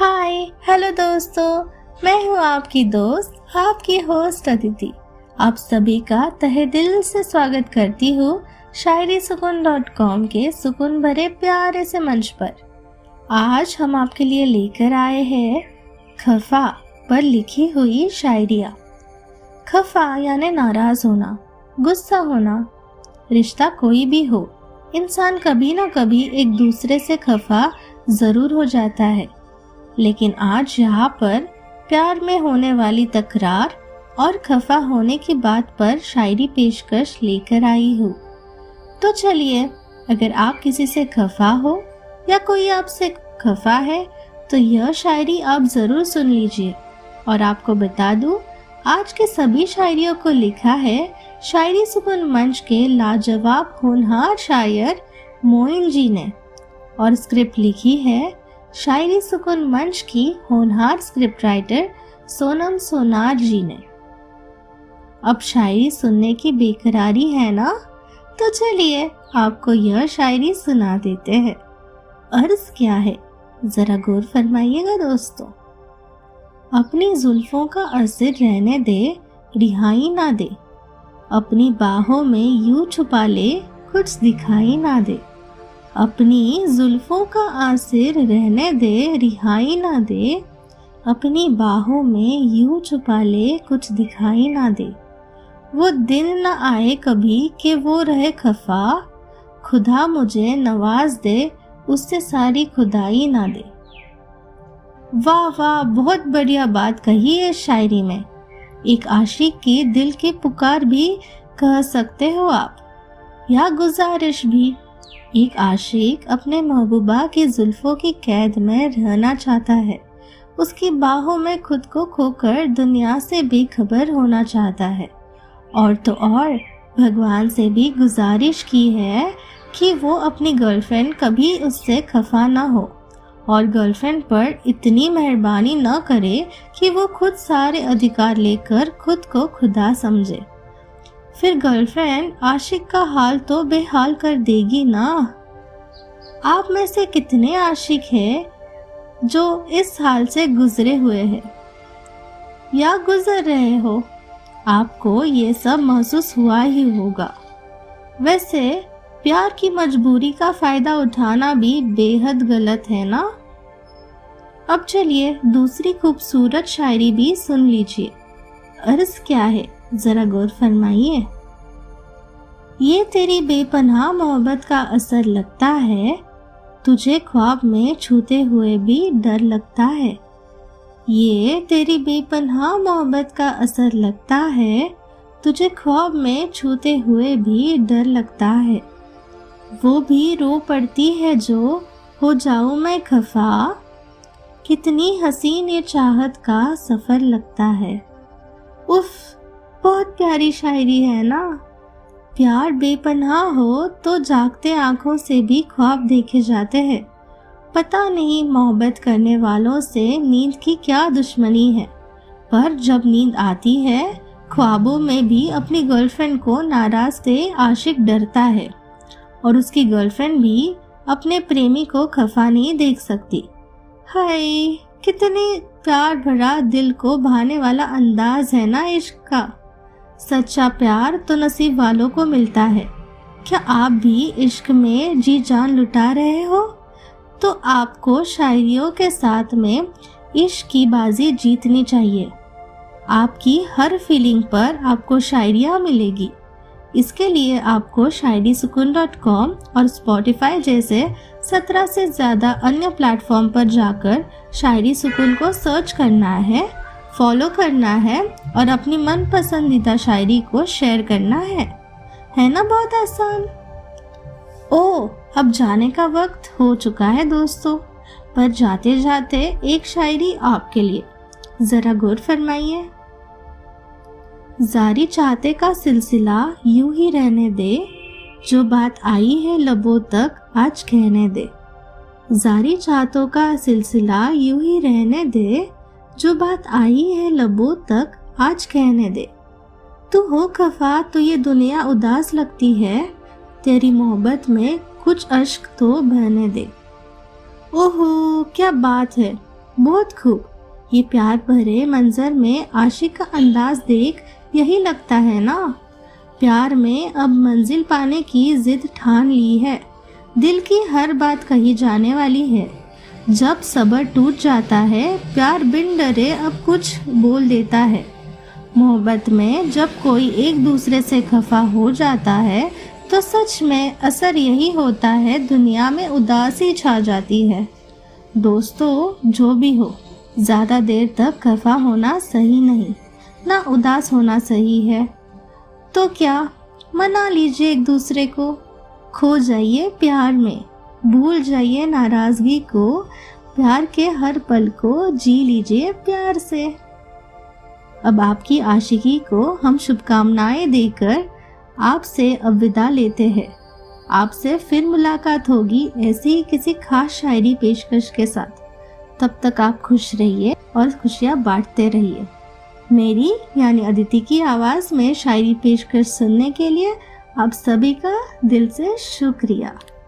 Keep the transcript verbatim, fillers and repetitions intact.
Hi hello दोस्तों, मैं हूँ आपकी दोस्त आपकी होस्ट अदिति। आप सभी का तहे दिल से स्वागत करती हूँ शायरी सुकून डॉट कॉम के सुकून भरे प्यारे से मंच पर। आज हम आपके लिए लेकर आए हैं खफा पर लिखी हुई शायरिया। खफा यानी नाराज होना, गुस्सा होना। रिश्ता कोई भी हो, इंसान कभी ना कभी एक दूसरे से खफा जरूर हो जाता है। लेकिन आज यहाँ पर प्यार में होने वाली तकरार और खफा होने की बात पर शायरी पेशकश लेकर आई हूँ। तो चलिए, अगर आप किसी से खफा हो या कोई आपसे खफा है तो यह शायरी आप जरूर सुन लीजिए। और आपको बता दूं, आज के सभी शायरियों को लिखा है शायरी सुकून मंच के लाजवाब होनहार शायर मोइन जी ने, और स्क्रिप्ट लिखी है शायरी सुकून मंच की होनहार स्क्रिप्ट राइटर सोनम सोनार जी ने। अब शायरी सुनने की बेकरारी है ना, तो चलिए आपको यह शायरी सुना देते हैं। अर्ज क्या है, जरा गौर फरमाइएगा दोस्तों। अपनी जुल्फों का असर रहने दे, रिहाई ना दे। अपनी बाहों में यूं छुपा ले, कुछ दिखाई ना दे। अपनी जुल्फों का आसिर रहने दे, रिहाई ना दे। अपनी बाहों में यूं छुपा ले, कुछ दिखाई ना दे। वो दिन न आए कभी कि वो रहे खफा। खुदा मुझे नवाज दे, उससे सारी खुदाई ना दे। वाह वाह, बहुत बढ़िया बात कही है शायरी में। एक आशिक की दिल की पुकार भी कह सकते हो आप, या गुजारिश भी। एक आशिक अपने महबूबा की जुल्फों की कैद में रहना चाहता है। उसकी बाहों में खुद को खोकर दुनिया से बेखबर होना चाहता है। और तो और भगवान से भी गुजारिश की है कि वो अपनी गर्लफ्रेंड कभी उससे खफा ना हो, और गर्लफ्रेंड पर इतनी मेहरबानी न करे कि वो खुद सारे अधिकार लेकर खुद को खुदा समझे। फिर गर्लफ्रेंड आशिक का हाल तो बेहाल कर देगी ना। आप में से कितने आशिक हैं जो इस हाल से गुजरे हुए हैं या गुजर रहे हो? आपको ये सब महसूस हुआ ही होगा। वैसे प्यार की मजबूरी का फायदा उठाना भी बेहद गलत है ना। अब चलिए दूसरी खूबसूरत शायरी भी सुन लीजिए। अर्ज क्या है, जरा गौर फरमाइए। ये तेरी बेपनाह मोहब्बत का असर लगता है, तुझे ख्वाब में छूते हुए भी डर लगता है। ये तेरी बेपनाह मोहब्बत का असर लगता है, तुझे ख्वाब में छूते हुए भी डर लगता है। वो भी रो पड़ती है जो हो जाऊं मैं खफा। कितनी हसीन ये चाहत का सफर लगता है। उफ, बहुत प्यारी शायरी है ना। प्यार बेपनाह हो तो जागते आंखों से भी ख्वाब देखे जाते हैं। पता नहीं मोहब्बत करने वालों से नींद की क्या दुश्मनी है, पर जब नींद आती है ख्वाबों में भी अपनी गर्लफ्रेंड को नाराज से आशिक डरता है, और उसकी गर्लफ्रेंड भी अपने प्रेमी को खफा नहीं देख सकती। हाय, कितने प्यार भरा दिल को भाने वाला अंदाज है ना इश्क का। सच्चा प्यार तो नसीब वालों को मिलता है। क्या आप भी इश्क में जी जान लुटा रहे हो? तो आपको शायरियों के साथ में इश्क की बाजी जीतनी चाहिए। आपकी हर फीलिंग पर आपको शायरियाँ मिलेगी। इसके लिए आपको शायरी सुकून डॉट कॉम और स्पॉटिफाई जैसे सत्रह से ज्यादा अन्य प्लेटफॉर्म पर जाकर शायरी सुकून को सर्च करना है, फॉलो करना है और अपनी मन पसंदीदा शायरी को शेयर करना है। है ना बहुत आसान। ओ, अब जाने का वक्त हो चुका है दोस्तों, पर जाते जाते एक शायरी आपके लिए, जरा गौर फरमाइए। जारी चाहते का सिलसिला यूं ही रहने दे, जो बात आई है लबों तक आज कहने दे। जारी चाहतों का सिलसिला यूं ही रहने दे, जो बात आई है लबों तक आज कहने दे। तू हो खफा तो ये दुनिया उदास लगती है, तेरी मोहब्बत में कुछ अश्क तो बहने दे। ओहो, क्या बात है, बहुत खूब। ये प्यार भरे मंजर में आशिक का अंदाज देख यही लगता है ना, प्यार में अब मंजिल पाने की जिद ठान ली है। दिल की हर बात कही जाने वाली है। जब सब्र टूट जाता है, प्यार बिन डरे अब कुछ बोल देता है। मोहब्बत में जब कोई एक दूसरे से खफा हो जाता है तो सच में असर यही होता है, दुनिया में उदासी छा जाती है। दोस्तों, जो भी हो, ज़्यादा देर तक खफा होना सही नहीं, ना उदास होना सही है। तो क्या, मना लीजिए एक दूसरे को, खो जाइए प्यार में, भूल जाइए नाराज़गी को, प्यार के हर पल को जी लीजिए प्यार से। अब आपकी आशिकी को हम शुभकामनाएं देकर आपसे अब विदा लेते हैं। आपसे फिर मुलाकात होगी ऐसी ही किसी खास शायरी पेशकश के साथ। तब तक आप खुश रहिए और खुशियाँ बांटते रहिए। मेरी यानी अदिति की आवाज़ में शायरी पेशकश सुनने के लिए आप सभी का दिल से शुक्रिया।